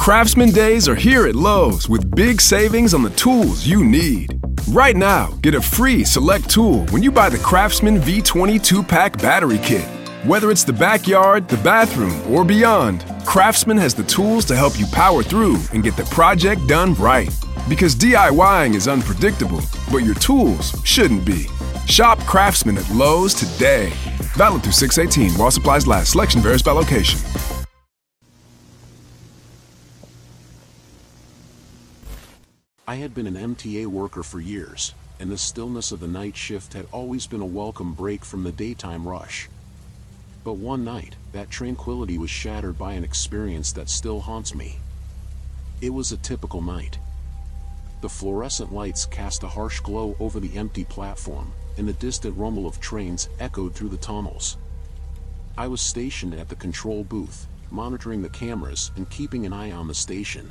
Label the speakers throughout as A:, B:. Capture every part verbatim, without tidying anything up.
A: Craftsman Days are here at Lowe's with big savings on the tools you need. Right now, get a free select tool when you buy the Craftsman V twenty two-pack battery kit. Whether it's the backyard, the bathroom, or beyond, Craftsman has the tools to help you power through and get the project done right. Because DIYing is unpredictable, but your tools shouldn't be. Shop Craftsman at Lowe's today. Valid through six eighteen while supplies last. Selection varies by location.
B: I had been an M T A worker for years, and the stillness of the night shift had always been a welcome break from the daytime rush. But one night, that tranquility was shattered by an experience that still haunts me. It was a typical night. The fluorescent lights cast a harsh glow over the empty platform, and the distant rumble of trains echoed through the tunnels. I was stationed at the control booth, monitoring the cameras and keeping an eye on the station.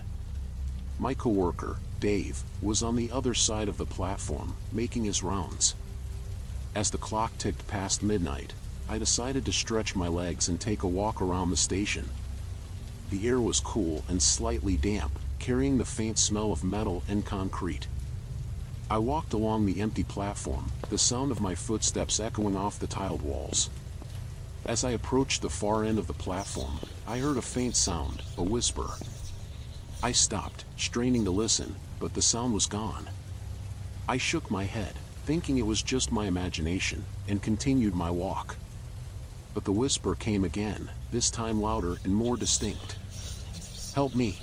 B: My coworker, Dave, was on the other side of the platform, making his rounds. As the clock ticked past midnight, I decided to stretch my legs and take a walk around the station. The air was cool and slightly damp, carrying the faint smell of metal and concrete. I walked along the empty platform, the sound of my footsteps echoing off the tiled walls. As I approached the far end of the platform, I heard a faint sound, a whisper. I stopped, straining to listen, but the sound was gone. I shook my head, thinking it was just my imagination, and continued my walk. But the whisper came again, this time louder and more distinct. "Help me."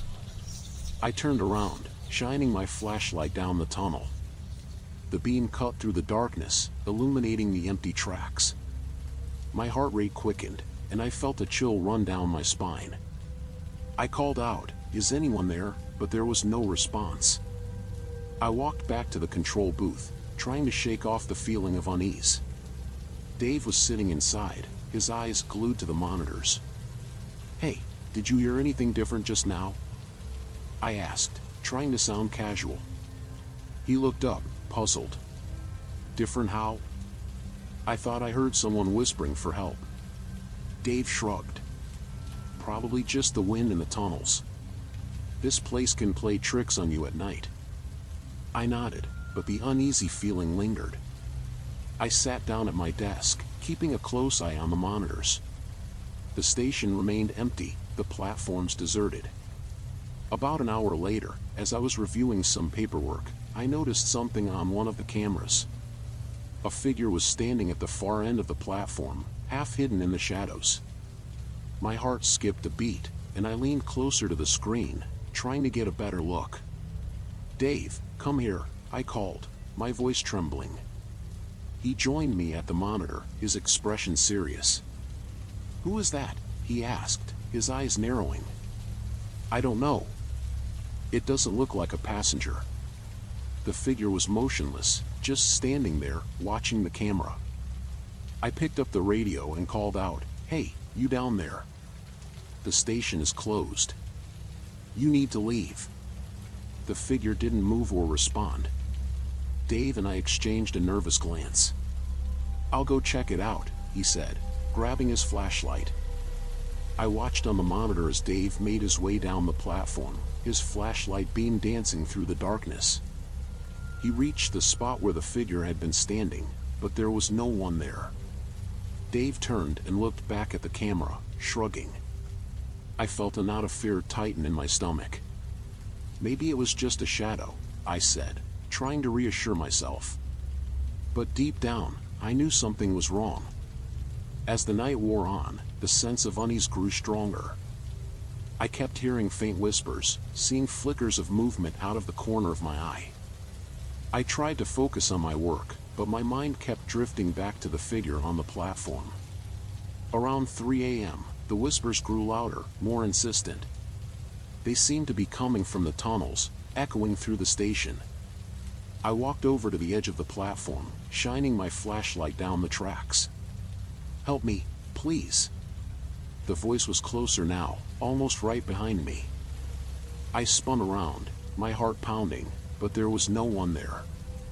B: I turned around, shining my flashlight down the tunnel. The beam cut through the darkness, illuminating the empty tracks. My heart rate quickened, and I felt a chill run down my spine. I called out, "Is anyone there?" but there was no response. I walked back to the control booth, trying to shake off the feeling of unease. Dave was sitting inside, his eyes glued to the monitors. "Hey, did you hear anything different just now?" I asked, trying to sound casual. He looked up, puzzled. "Different how?" "I thought I heard someone whispering for help." Dave shrugged. "Probably just the wind in the tunnels. This place can play tricks on you at night." I nodded, but the uneasy feeling lingered. I sat down at my desk, keeping a close eye on the monitors. The station remained empty, the platforms deserted. About an hour later, as I was reviewing some paperwork, I noticed something on one of the cameras. A figure was standing at the far end of the platform, half hidden in the shadows. My heart skipped a beat, and I leaned closer to the screen, trying to get a better look. "Dave, come here," I called, my voice trembling. He joined me at the monitor, his expression serious. "Who is that?" he asked, his eyes narrowing. "I don't know. It doesn't look like a passenger." The figure was motionless, just standing there, watching the camera. I picked up the radio and called out, "Hey, you down there? The station is closed. You need to leave." The figure didn't move or respond. Dave and I exchanged a nervous glance. "I'll go check it out," he said, grabbing his flashlight. I watched on the monitor as Dave made his way down the platform, his flashlight beam dancing through the darkness. He reached the spot where the figure had been standing, but there was no one there. Dave turned and looked back at the camera, shrugging. I felt a knot of fear tighten in my stomach. "Maybe it was just a shadow," I said, trying to reassure myself. But deep down, I knew something was wrong. As the night wore on, the sense of unease grew stronger. I kept hearing faint whispers, seeing flickers of movement out of the corner of my eye. I tried to focus on my work, but my mind kept drifting back to the figure on the platform. Around three A M, the whispers grew louder, more insistent. They seemed to be coming from the tunnels, echoing through the station. I walked over to the edge of the platform, shining my flashlight down the tracks. "Help me, please." The voice was closer now, almost right behind me. I spun around, my heart pounding, but there was no one there.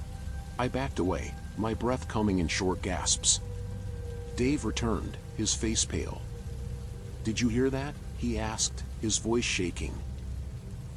B: I backed away, my breath coming in short gasps. Dave returned, his face pale. "Did you hear that?" he asked, his voice shaking.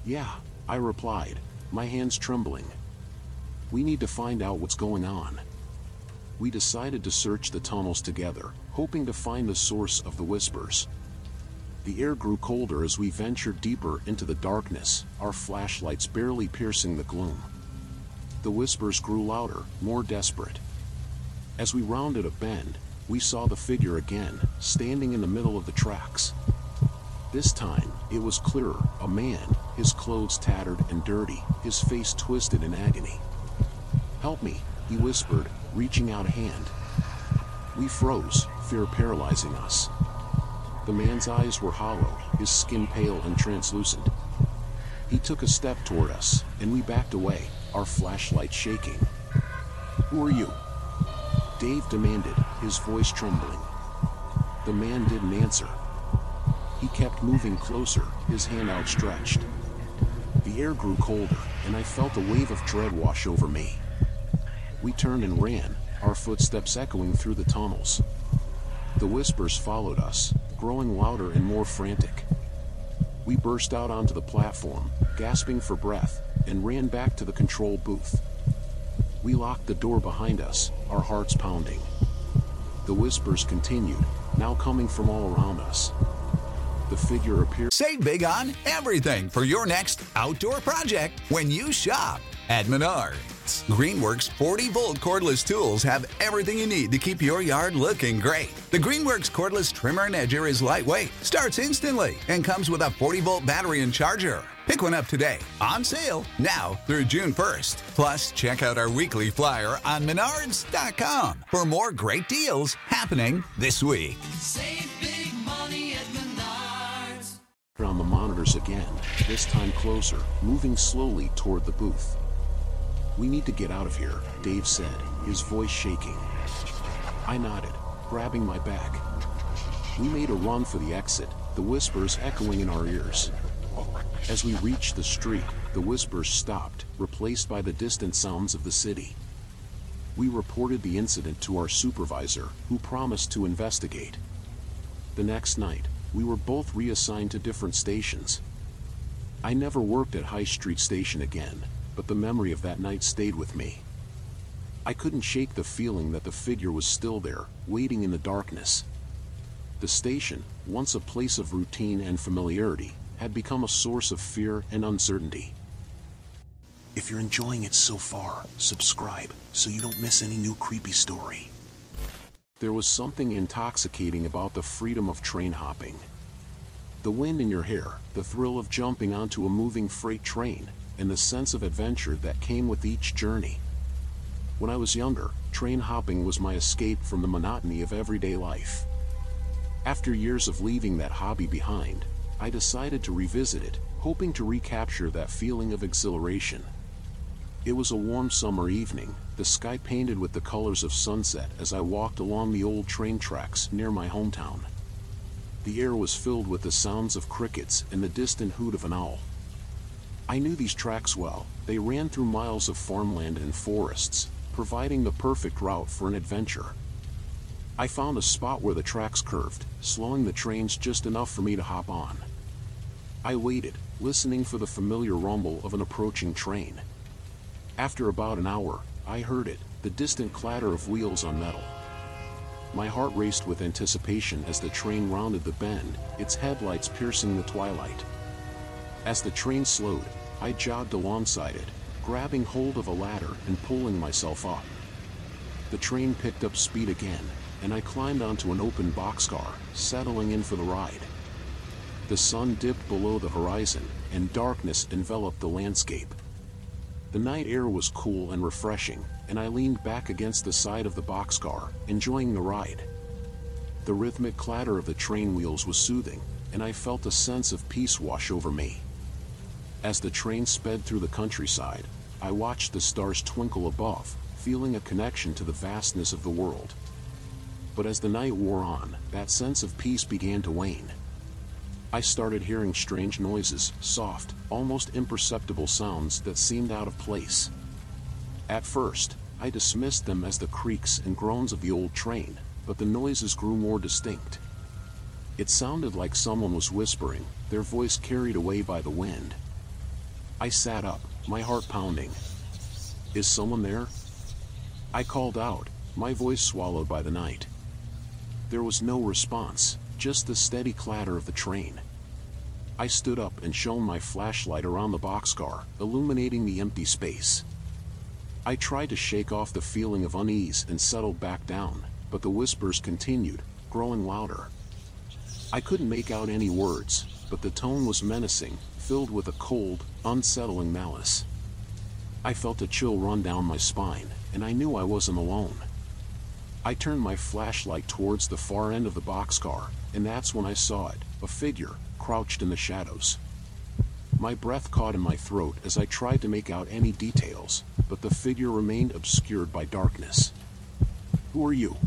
B: Yeah, I replied, my hands trembling. We need to find out what's going on. We decided to search the tunnels together, hoping to find the source of the whispers. The air grew colder as we ventured deeper into the darkness, our flashlights barely piercing the gloom. The whispers grew louder, more desperate. As we rounded a bend, we saw the figure again, standing in the middle of the tracks. This time, it was clearer, a man, his clothes tattered and dirty, his face twisted in agony. "Help me," he whispered, reaching out a hand. We froze, fear paralyzing us. The man's eyes were hollow, his skin pale and translucent. He took a step toward us, and we backed away, our flashlight shaking. "Who are you?" Dave demanded, his voice trembling. The man didn't answer. He kept moving closer, his hand outstretched. The air grew colder, and I felt a wave of dread wash over me. We turned and ran, our footsteps echoing through the tunnels. The whispers followed us, growing louder and more frantic. We burst out onto the platform, gasping for breath, and ran back to the control booth. We locked the door behind us, our hearts pounding. The whispers continued, now coming from all around us. The figure appeared.
C: Save big on everything for your next outdoor project when you shop at Menards. Greenworks forty volt cordless tools have everything you need to keep your yard looking great. The Greenworks cordless trimmer and edger is lightweight, starts instantly, and comes with a forty volt battery and charger. Pick one up today. On sale now through June first. Plus, check out our weekly flyer on menards dot com for more great deals happening this week.
D: Save big money at Menards.
B: On the monitors again, this time closer, moving slowly toward the booth. "We need to get out of here," Dave said, his voice shaking. I nodded, grabbing my bag. We made a run for the exit, the whispers echoing in our ears. As we reached the street, the whispers stopped, replaced by the distant sounds of the city. We reported the incident to our supervisor, who promised to investigate. The next night, we were both reassigned to different stations. I never worked at High Street Station again, but the memory of that night stayed with me. I couldn't shake the feeling that the figure was still there, waiting in the darkness. The station, once a place of routine and familiarity, had become a source of fear and uncertainty. If you're enjoying it so far, subscribe so you don't miss any new creepy story. There was something intoxicating about the freedom of train hopping. The wind in your hair, the thrill of jumping onto a moving freight train, and the sense of adventure that came with each journey. When I was younger, train hopping was my escape from the monotony of everyday life. After years of leaving that hobby behind, I decided to revisit it, hoping to recapture that feeling of exhilaration. It was a warm summer evening, the sky painted with the colors of sunset as I walked along the old train tracks near my hometown. The air was filled with the sounds of crickets and the distant hoot of an owl. I knew these tracks well. They ran through miles of farmland and forests, providing the perfect route for an adventure. I found a spot where the tracks curved, slowing the trains just enough for me to hop on. I waited, listening for the familiar rumble of an approaching train. After about an hour, I heard it, the distant clatter of wheels on metal. My heart raced with anticipation as the train rounded the bend, its headlights piercing the twilight. As the train slowed, I jogged alongside it, grabbing hold of a ladder and pulling myself up. The train picked up speed again, and I climbed onto an open boxcar, settling in for the ride. The sun dipped below the horizon, and darkness enveloped the landscape. The night air was cool and refreshing, and I leaned back against the side of the boxcar, enjoying the ride. The rhythmic clatter of the train wheels was soothing, and I felt a sense of peace wash over me. As the train sped through the countryside, I watched the stars twinkle above, feeling a connection to the vastness of the world. But as the night wore on, that sense of peace began to wane. I started hearing strange noises, soft, almost imperceptible sounds that seemed out of place. At first, I dismissed them as the creaks and groans of the old train, but the noises grew more distinct. It sounded like someone was whispering, their voice carried away by the wind. I sat up, my heart pounding. Is someone there? I called out, my voice swallowed by the night. There was no response, just the steady clatter of the train. I stood up and shone my flashlight around the boxcar, illuminating the empty space. I tried to shake off the feeling of unease and settle back down, but the whispers continued, growing louder. I couldn't make out any words, but the tone was menacing, filled with a cold, unsettling malice. I felt a chill run down my spine, and I knew I wasn't alone. I turned my flashlight towards the far end of the boxcar, and that's when I saw it, a figure, crouched in the shadows. My breath caught in my throat as I tried to make out any details, but the figure remained obscured by darkness. "Who are you?"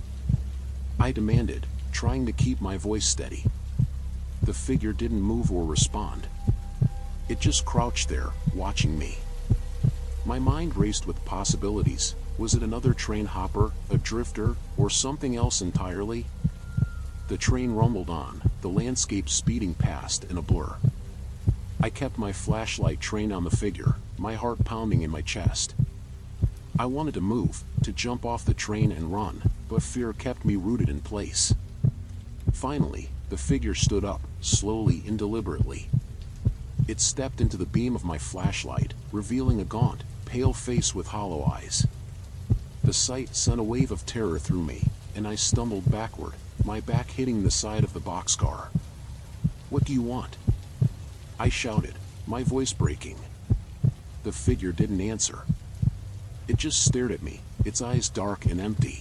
B: I demanded, trying to keep my voice steady. The figure didn't move or respond. It just crouched there, watching me. My mind raced with possibilities. Was it another train hopper, a drifter, or something else entirely? The train rumbled on, the landscape speeding past in a blur. I kept my flashlight trained on the figure, my heart pounding in my chest. I wanted to move, to jump off the train and run, but fear kept me rooted in place. Finally, the figure stood up, slowly and deliberately. It stepped into the beam of my flashlight, revealing a gaunt, pale face with hollow eyes. The sight sent a wave of terror through me, and I stumbled backward, my back hitting the side of the boxcar. "What do you want?" I shouted, my voice breaking. The figure didn't answer. It just stared at me, its eyes dark and empty.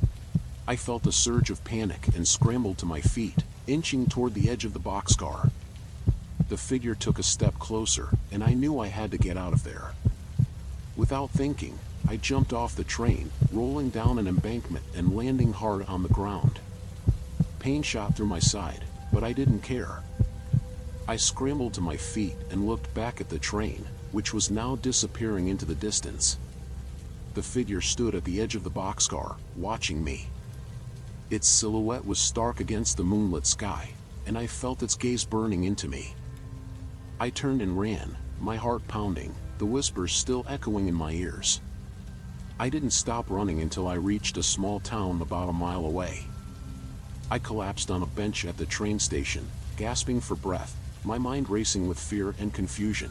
B: I felt a surge of panic and scrambled to my feet, inching toward the edge of the boxcar. The figure took a step closer, and I knew I had to get out of there. Without thinking, I jumped off the train, rolling down an embankment and landing hard on the ground. Pain shot through my side, but I didn't care. I scrambled to my feet and looked back at the train, which was now disappearing into the distance. The figure stood at the edge of the boxcar, watching me. Its silhouette was stark against the moonlit sky, and I felt its gaze burning into me. I turned and ran, my heart pounding, the whispers still echoing in my ears. I didn't stop running until I reached a small town about a mile away. I collapsed on a bench at the train station, gasping for breath, my mind racing with fear and confusion.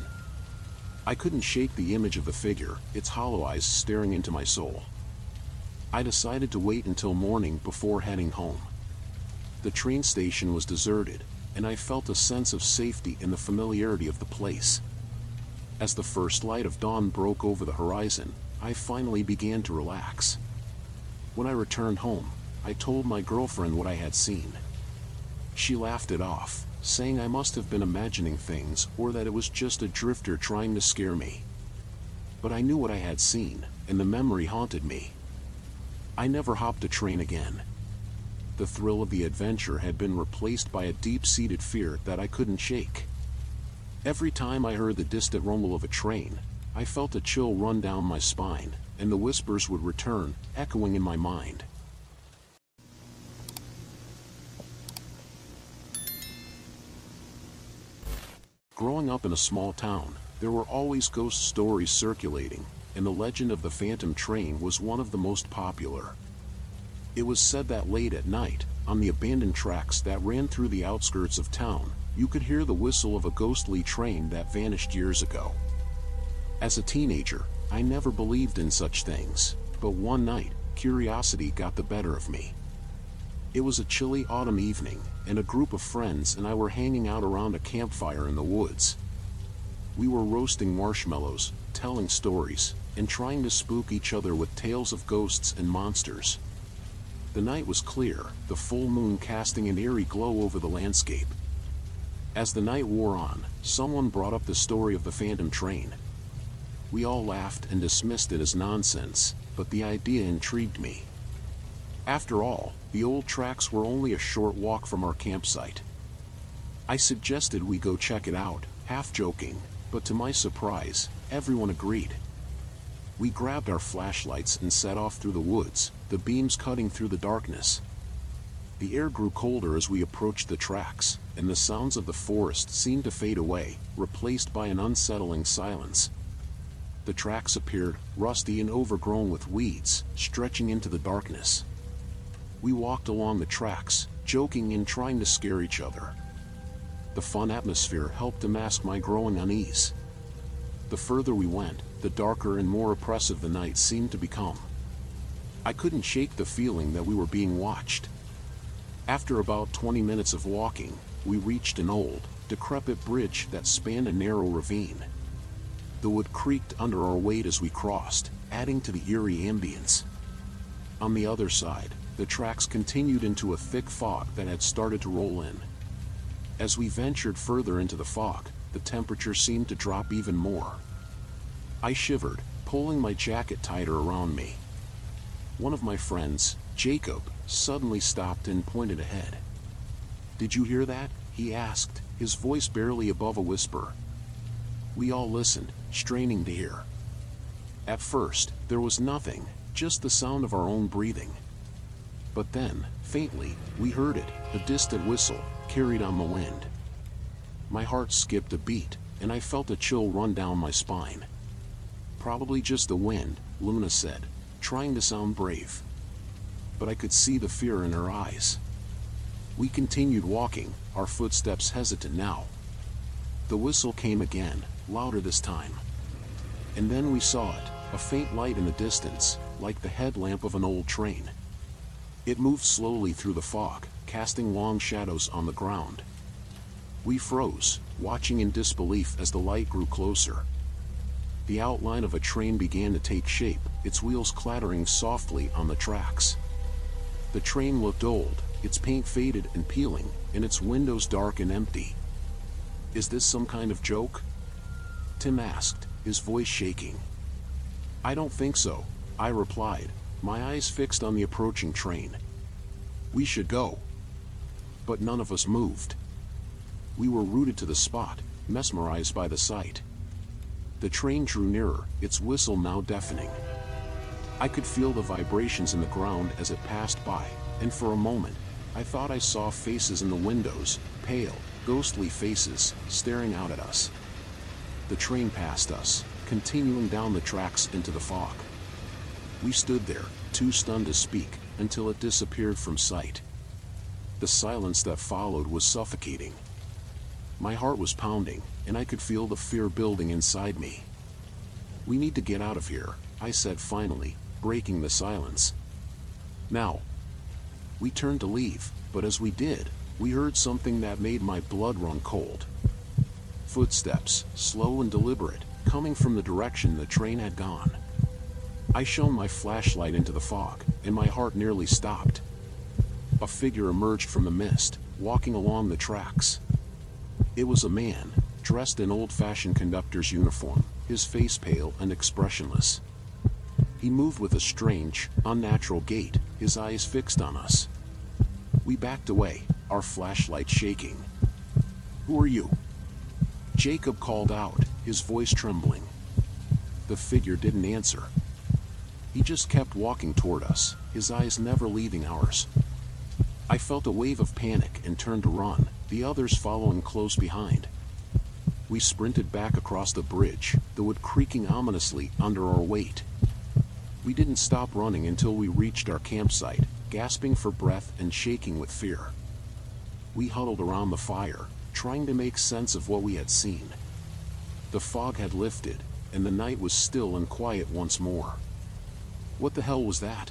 B: I couldn't shake the image of the figure, its hollow eyes staring into my soul. I decided to wait until morning before heading home. The train station was deserted, and I felt a sense of safety in the familiarity of the place. As the first light of dawn broke over the horizon, I finally began to relax. When I returned home, I told my girlfriend what I had seen. She laughed it off, saying I must have been imagining things or that it was just a drifter trying to scare me. But I knew what I had seen, and the memory haunted me. I never hopped a train again. The thrill of the adventure had been replaced by a deep-seated fear that I couldn't shake. Every time I heard the distant rumble of a train, I felt a chill run down my spine, and the whispers would return, echoing in my mind. Growing up in a small town, there were always ghost stories circulating, and the legend of the Phantom Train was one of the most popular. It was said that late at night, on the abandoned tracks that ran through the outskirts of town, you could hear the whistle of a ghostly train that vanished years ago. As a teenager, I never believed in such things, but one night, curiosity got the better of me. It was a chilly autumn evening, and a group of friends and I were hanging out around a campfire in the woods. We were roasting marshmallows, telling stories, and trying to spook each other with tales of ghosts and monsters. The night was clear, the full moon casting an eerie glow over the landscape. As the night wore on, someone brought up the story of the Phantom Train. We all laughed and dismissed it as nonsense, but the idea intrigued me. After all, the old tracks were only a short walk from our campsite. I suggested we go check it out, half joking, but to my surprise, everyone agreed. We grabbed our flashlights and set off through the woods, the beams cutting through the darkness. The air grew colder as we approached the tracks, and the sounds of the forest seemed to fade away, replaced by an unsettling silence. The tracks appeared, rusty and overgrown with weeds, stretching into the darkness. We walked along the tracks, joking and trying to scare each other. The fun atmosphere helped to mask my growing unease. The further we went, the darker and more oppressive the night seemed to become. I couldn't shake the feeling that we were being watched. After about twenty minutes of walking, we reached an old, decrepit bridge that spanned a narrow ravine. The wood creaked under our weight as we crossed, adding to the eerie ambience. On the other side, the tracks continued into a thick fog that had started to roll in. As we ventured further into the fog, the temperature seemed to drop even more. I shivered, pulling my jacket tighter around me. One of my friends, Jacob, suddenly stopped and pointed ahead. "Did you hear that?" he asked, his voice barely above a whisper. We all listened, straining to hear. At first, there was nothing, just the sound of our own breathing. But then, faintly, we heard it, a distant whistle, carried on the wind. My heart skipped a beat, and I felt a chill run down my spine. "Probably just the wind," Luna said, trying to sound brave. But I could see the fear in her eyes. We continued walking, our footsteps hesitant now. The whistle came again, louder this time. And then we saw it, a faint light in the distance, like the headlamp of an old train. It moved slowly through the fog, casting long shadows on the ground. We froze, watching in disbelief as the light grew closer. The outline of a train began to take shape, its wheels clattering softly on the tracks. The train looked old, its paint faded and peeling, and its windows dark and empty. "Is this some kind of joke?" Tim asked, his voice shaking. "I don't think so," I replied, my eyes fixed on the approaching train. "We should go." But none of us moved. We were rooted to the spot, mesmerized by the sight. The train drew nearer, its whistle now deafening. I could feel the vibrations in the ground as it passed by, and for a moment, I thought I saw faces in the windows, pale, ghostly faces, staring out at us. The train passed us, continuing down the tracks into the fog. We stood there, too stunned to speak, until it disappeared from sight. The silence that followed was suffocating. My heart was pounding, and I could feel the fear building inside me. "We need to get out of here," I said finally, breaking the silence. "Now." We turned to leave, but as we did, we heard something that made my blood run cold. Footsteps, slow and deliberate, coming from the direction the train had gone. I shone my flashlight into the fog, and my heart nearly stopped. A figure emerged from the mist, walking along the tracks. It was a man, dressed in old-fashioned conductor's uniform, his face pale and expressionless. He moved with a strange, unnatural gait, his eyes fixed on us. We backed away, our flashlight shaking. "Who are you?" Jacob called out, his voice trembling. The figure didn't answer. He just kept walking toward us, his eyes never leaving ours. I felt a wave of panic and turned to run, the others following close behind. We sprinted back across the bridge, the wood creaking ominously under our weight. We didn't stop running until we reached our campsite, gasping for breath and shaking with fear. We huddled around the fire, trying to make sense of what we had seen. The fog had lifted, and the night was still and quiet once more. "What the hell was that?"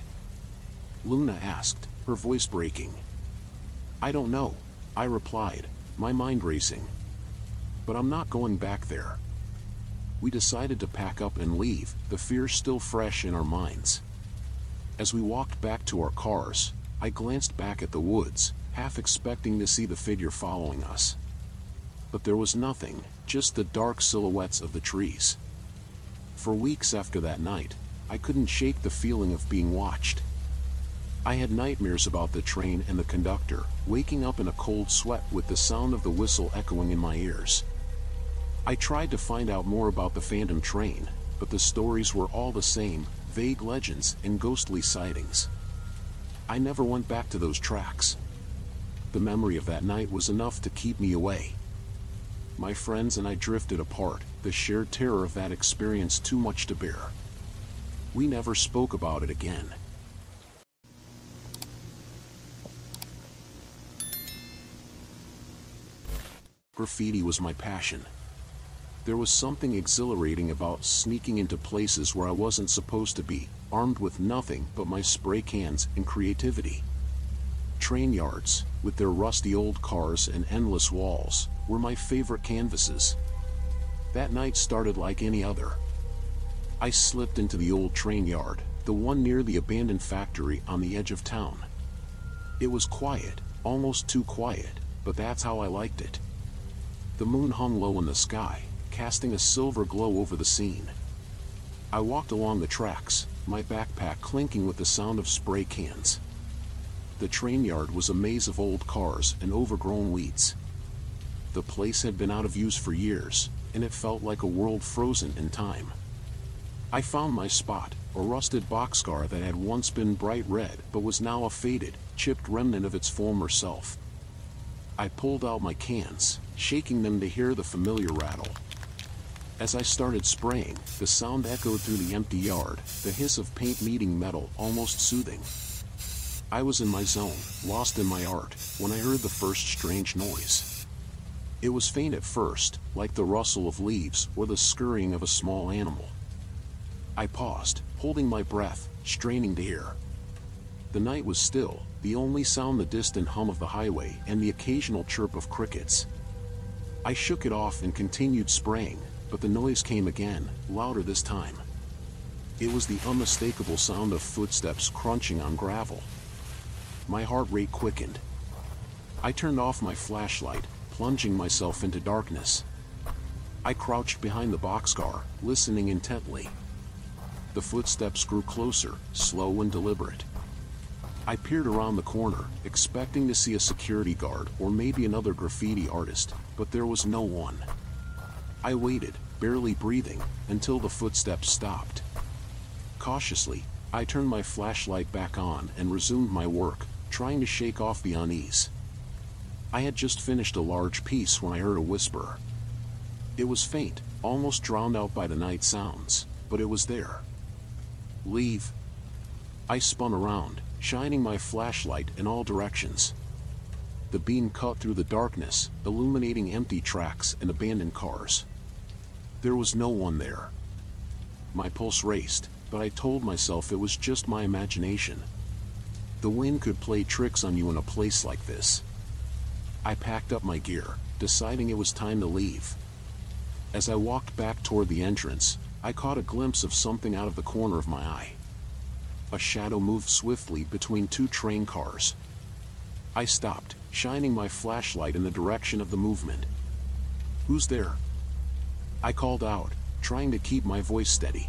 B: Luna asked, her voice breaking. "I don't know," I replied, my mind racing. "But I'm not going back there." We decided to pack up and leave, the fear still fresh in our minds. As we walked back to our cars, I glanced back at the woods, half expecting to see the figure following us. But there was nothing, just the dark silhouettes of the trees. For weeks after that night, I couldn't shake the feeling of being watched. I had nightmares about the train and the conductor, waking up in a cold sweat with the sound of the whistle echoing in my ears. I tried to find out more about the phantom train, but the stories were all the same, vague legends and ghostly sightings. I never went back to those tracks. The memory of that night was enough to keep me away. My friends and I drifted apart, the shared terror of that experience too much to bear. We never spoke about it again. Graffiti was my passion. There was something exhilarating about sneaking into places where I wasn't supposed to be, armed with nothing but my spray cans and creativity. Train yards, with their rusty old cars and endless walls, were my favorite canvases. That night started like any other. I slipped into the old train yard, the one near the abandoned factory on the edge of town. It was quiet, almost too quiet, but that's how I liked it. The moon hung low in the sky, casting a silver glow over the scene. I walked along the tracks, my backpack clinking with the sound of spray cans. The train yard was a maze of old cars and overgrown weeds. The place had been out of use for years, and it felt like a world frozen in time. I found my spot, a rusted boxcar that had once been bright red but was now a faded, chipped remnant of its former self. I pulled out my cans, shaking them to hear the familiar rattle. As I started spraying, the sound echoed through the empty yard, the hiss of paint meeting metal almost soothing. I was in my zone, lost in my art, when I heard the first strange noise. It was faint at first, like the rustle of leaves or the scurrying of a small animal. I paused, holding my breath, straining to hear. The night was still, the only sound the distant hum of the highway and the occasional chirp of crickets. I shook it off and continued spraying, but the noise came again, louder this time. It was the unmistakable sound of footsteps crunching on gravel. My heart rate quickened. I turned off my flashlight, plunging myself into darkness. I crouched behind the boxcar, listening intently. The footsteps grew closer, slow and deliberate. I peered around the corner, expecting to see a security guard or maybe another graffiti artist, but there was no one. I waited, barely breathing, until the footsteps stopped. Cautiously, I turned my flashlight back on and resumed my work, trying to shake off the unease. I had just finished a large piece when I heard a whisper. It was faint, almost drowned out by the night sounds, but it was there. "Leave." I spun around, shining my flashlight in all directions. The beam cut through the darkness, illuminating empty tracks and abandoned cars. There was no one there. My pulse raced, but I told myself it was just my imagination. The wind could play tricks on you in a place like this. I packed up my gear, deciding it was time to leave. As I walked back toward the entrance, I caught a glimpse of something out of the corner of my eye. A shadow moved swiftly between two train cars. I stopped, shining my flashlight in the direction of the movement. "Who's there?" I called out, trying to keep my voice steady.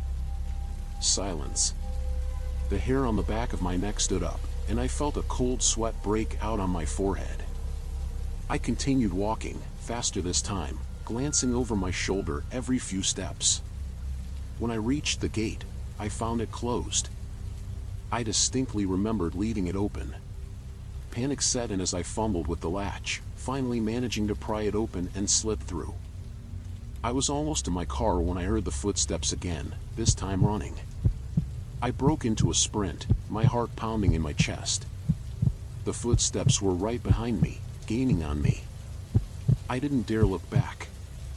B: Silence. The hair on the back of my neck stood up, and I felt a cold sweat break out on my forehead. I continued walking, faster this time, glancing over my shoulder every few steps. When I reached the gate, I found it closed. I distinctly remembered leaving it open. Panic set in as I fumbled with the latch, finally managing to pry it open and slip through. I was almost in my car when I heard the footsteps again, this time running. I broke into a sprint, my heart pounding in my chest. The footsteps were right behind me, gaining on me. I didn't dare look back.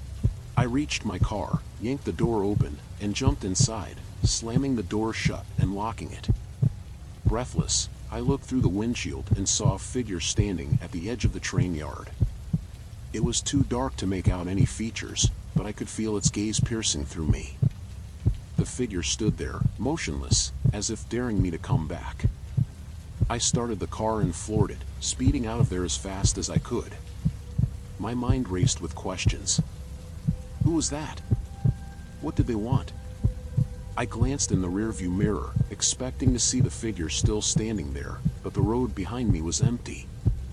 B: I reached my car, yanked the door open, and jumped inside, slamming the door shut and locking it. Breathless, I looked through the windshield and saw a figure standing at the edge of the train yard. It was too dark to make out any features, but I could feel its gaze piercing through me. The figure stood there, motionless, as if daring me to come back. I started the car and floored it, speeding out of there as fast as I could. My mind raced with questions. Who was that? What did they want? I glanced in the rearview mirror, expecting to see the figure still standing there, but the road behind me was empty.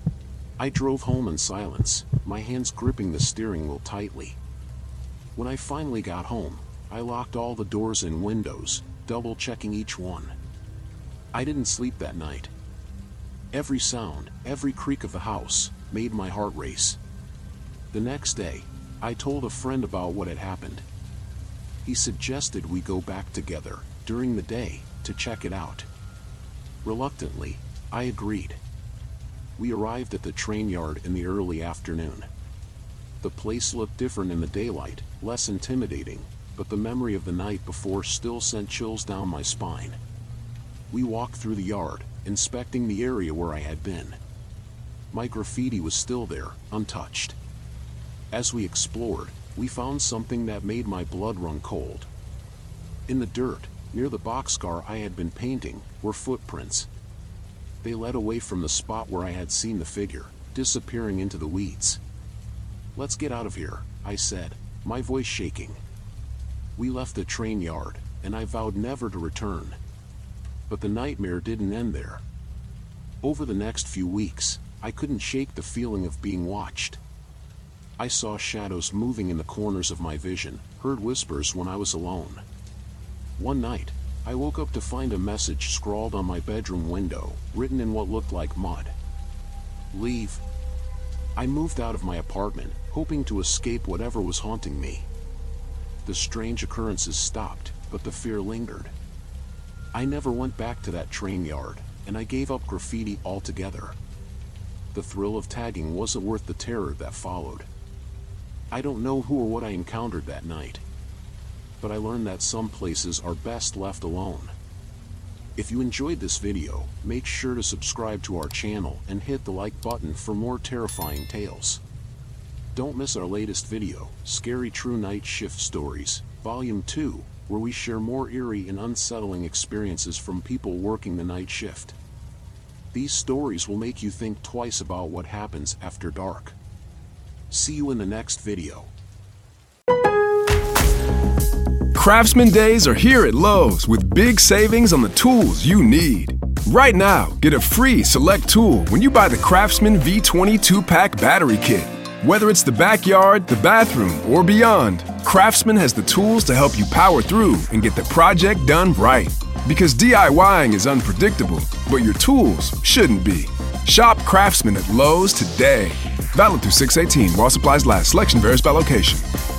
B: I drove home in silence, my hands gripping the steering wheel tightly. When I finally got home, I locked all the doors and windows, double-checking each one. I didn't sleep that night. Every sound, every creak of the house, made my heart race. The next day, I told a friend about what had happened. He suggested we go back together, during the day, to check it out. Reluctantly, I agreed. We arrived at the train yard in the early afternoon. The place looked different in the daylight, less intimidating, but the memory of the night before still sent chills down my spine. We walked through the yard, inspecting the area where I had been. My graffiti was still there, untouched. As we explored, we found something that made my blood run cold. In the dirt, near the boxcar I had been painting, were footprints. They led away from the spot where I had seen the figure, disappearing into the weeds. "Let's get out of here," I said, my voice shaking. We left the train yard, and I vowed never to return. But the nightmare didn't end there. Over the next few weeks, I couldn't shake the feeling of being watched. I saw shadows moving in the corners of my vision, heard whispers when I was alone. One night, I woke up to find a message scrawled on my bedroom window, written in what looked like mud. "Leave." I moved out of my apartment, hoping to escape whatever was haunting me. The strange occurrences stopped, but the fear lingered. I never went back to that train yard, and I gave up graffiti altogether. The thrill of tagging wasn't worth the terror that followed. I don't know who or what I encountered that night, but I learned that some places are best left alone. If you enjoyed this video, make sure to subscribe to our channel and hit the like button for more terrifying tales. Don't miss our latest video, Scary True Night Shift Stories, Volume two, where we share more eerie and unsettling experiences from people working the night shift. These stories will make you think twice about what happens after dark. See you in the next video.
A: Craftsman Days are here at Lowe's with big savings on the tools you need. Right now, get a free select tool when you buy the Craftsman V twenty-two pack battery kit. Whether it's the backyard, the bathroom, or beyond, Craftsman has the tools to help you power through and get the project done right. Because DIYing is unpredictable, but your tools shouldn't be. Shop Craftsman at Lowe's today. Valid through six eighteen while supplies last. Selection varies by location.